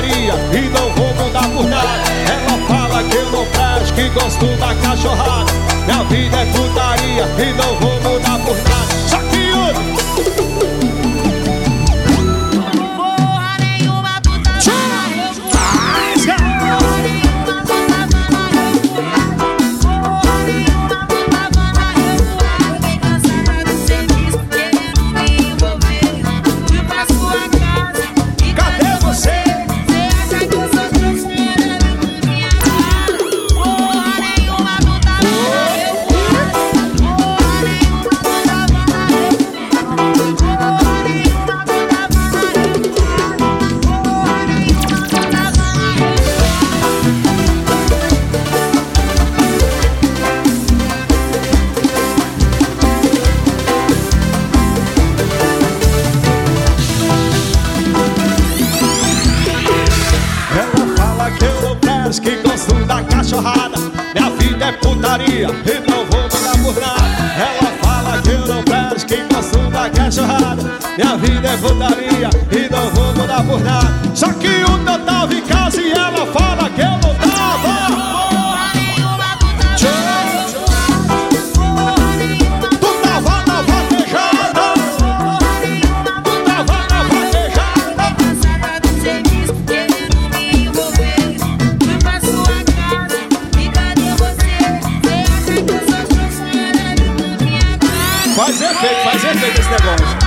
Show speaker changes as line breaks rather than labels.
putaria e não vou mudar por nada. Ela fala que eu não presto, que gosto da cachorrada. Minha vida é putaria e não vou mudar por nada. Só que que gosto da cachorrada. Minha vida é putaria e não vou mudar por nada. Ela fala que eu não presto, que gosto da cachorrada. Minha vida é putaria e não vou mudar por nada. Só que ontem eu tava em casa e ela fala que eu não tava. Faz efeito esse negócio.